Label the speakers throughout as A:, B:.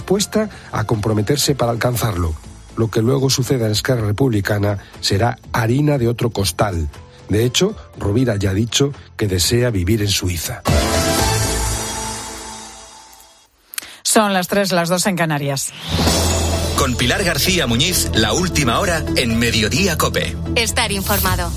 A: dispuesta a comprometerse para alcanzarlo. Lo que luego suceda en Esquerra Republicana será harina de otro costal. De hecho, Rovira ya ha dicho que desea vivir en Suiza.
B: Son las 3, las 2 en Canarias.
C: Con Pilar García Muñiz, la última hora en Mediodía COPE.
D: Estar informado.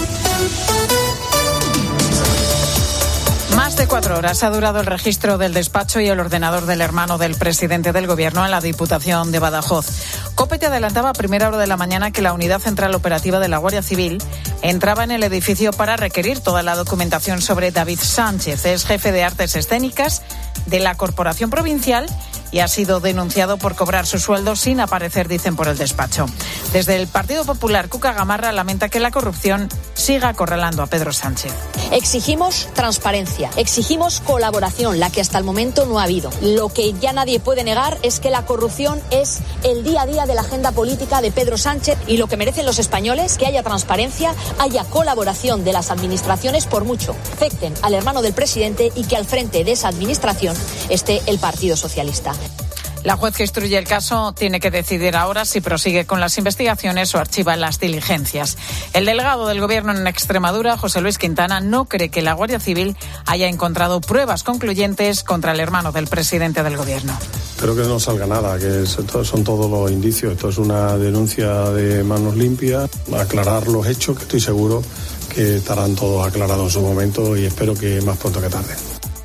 B: Más de 4 horas ha durado el registro del despacho y el ordenador del hermano del presidente del Gobierno en la Diputación de Badajoz. COPE te adelantaba a primera hora de la mañana que la Unidad Central Operativa de la Guardia Civil entraba en el edificio para requerir toda la documentación sobre David Sánchez. Es jefe de artes escénicas de la Corporación Provincial y ha sido denunciado por cobrar su sueldo sin aparecer, dicen, por el despacho. Desde el Partido Popular, Cuca Gamarra lamenta que la corrupción siga acorralando a Pedro Sánchez.
E: Exigimos transparencia, exigimos colaboración, la que hasta el momento no ha habido. Lo que ya nadie puede negar es que la corrupción es el día a día de la agenda política de Pedro Sánchez y lo que merecen los españoles, que haya transparencia, haya colaboración de las administraciones, por mucho afecten al hermano del presidente y que al frente de esa administración esté el Partido Socialista.
B: La juez que instruye el caso tiene que decidir ahora si prosigue con las investigaciones o archiva las diligencias. El delegado del Gobierno en Extremadura, José Luis Quintana, no cree que la Guardia Civil haya encontrado pruebas concluyentes contra el hermano del presidente del Gobierno.
F: Creo que no salga nada, que son todos los indicios. Esto es una denuncia de manos limpias, aclarar los hechos, que estoy seguro que estarán todos aclarados en su momento y espero que más pronto que tarde.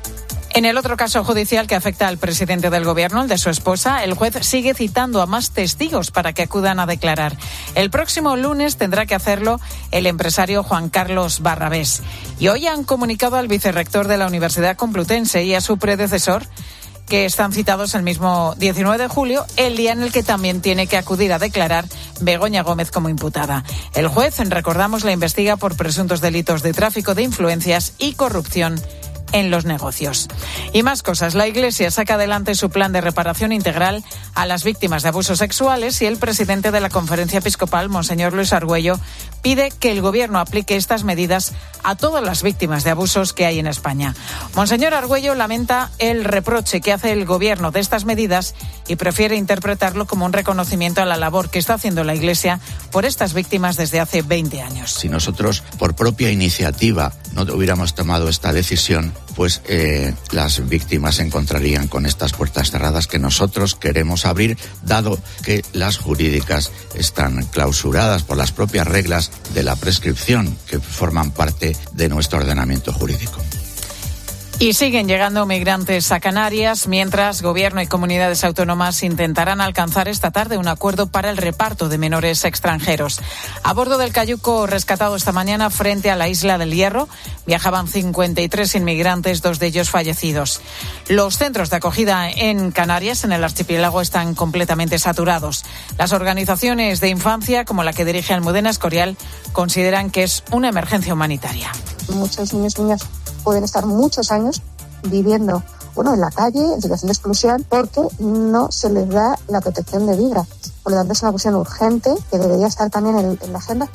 B: En el otro caso judicial que afecta al presidente del Gobierno, el de su esposa, el juez sigue citando a más testigos para que acudan a declarar. El próximo lunes tendrá que hacerlo el empresario Juan Carlos Barrabés. Y hoy han comunicado al vicerrector de la Universidad Complutense y a su predecesor que están citados el mismo 19 de julio, el día en el que también tiene que acudir a declarar Begoña Gómez como imputada. El juez, recordamos, la investiga por presuntos delitos de tráfico de influencias y corrupción en los negocios. Y más cosas. La Iglesia saca adelante su plan de reparación integral a las víctimas de abusos sexuales y el presidente de la Conferencia Episcopal, Monseñor Luis Argüello, pide que el Gobierno aplique estas medidas a todas las víctimas de abusos que hay en España. Monseñor Argüello lamenta el reproche que hace el Gobierno de estas medidas y prefiere interpretarlo como un reconocimiento a la labor que está haciendo la Iglesia por estas víctimas desde hace 20 años.
G: Si nosotros, por propia iniciativa, no hubiéramos tomado esta decisión, pues las víctimas se encontrarían con estas puertas cerradas que nosotros queremos abrir, dado que las jurídicas están clausuradas por las propias reglas de la prescripción que forman parte de nuestro ordenamiento jurídico.
B: Y siguen llegando migrantes a Canarias, mientras Gobierno y comunidades autónomas intentarán alcanzar esta tarde un acuerdo para el reparto de menores extranjeros. A bordo del cayuco rescatado esta mañana frente a la isla del Hierro, viajaban 53 inmigrantes, 2 de ellos fallecidos. Los centros de acogida en Canarias, en el archipiélago, están completamente saturados. Las organizaciones de infancia, como la que dirige Almudena Escorial, consideran que es una emergencia humanitaria.
H: Muchos niños y niñas pueden estar muchos años viviendo en la calle, en situación de exclusión, porque no se les da la protección debida. Por lo tanto, es una cuestión urgente que debería estar también en la agenda.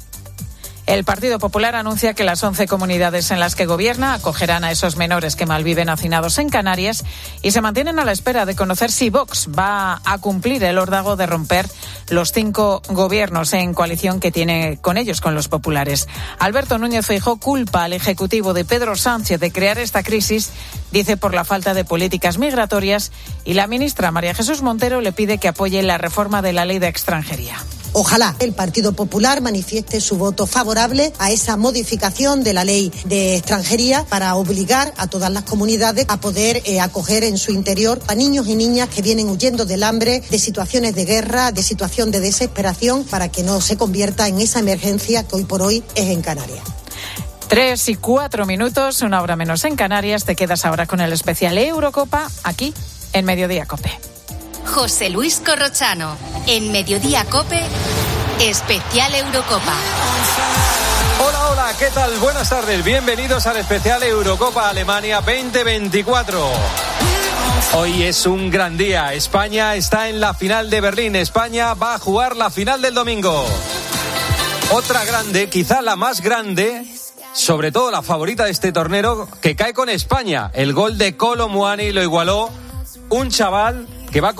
B: El Partido Popular anuncia que las 11 comunidades en las que gobierna acogerán a esos menores que malviven hacinados en Canarias y se mantienen a la espera de conocer si Vox va a cumplir el órdago de romper los 5 gobiernos en coalición que tiene con ellos, con los populares. Alberto Núñez Feijóo culpa al Ejecutivo de Pedro Sánchez de crear esta crisis, dice, por la falta de políticas migratorias, y la ministra María Jesús Montero le pide que apoye la reforma de la ley de extranjería.
I: Ojalá el Partido Popular manifieste su voto favorable a esa modificación de la ley de extranjería para obligar a todas las comunidades a poder acoger en su interior a niños y niñas que vienen huyendo del hambre, de situaciones de guerra, de situación de desesperación, para que no se convierta en esa emergencia que hoy por hoy es en Canarias.
B: 3:04, 1 hora menos en Canarias. Te quedas ahora con el especial Eurocopa aquí en Mediodía COPE.
D: José Luis Corrochano, en Mediodía COPE, especial Eurocopa.
J: Hola, ¿qué tal? Buenas tardes, bienvenidos al especial Eurocopa Alemania 2024. Hoy es un gran día, España está en la final de Berlín, España va a jugar la final del domingo. Otra grande, quizá la más grande, sobre todo la favorita de este torneo, que cae con España. El gol de Kolo Muani lo igualó un chaval que va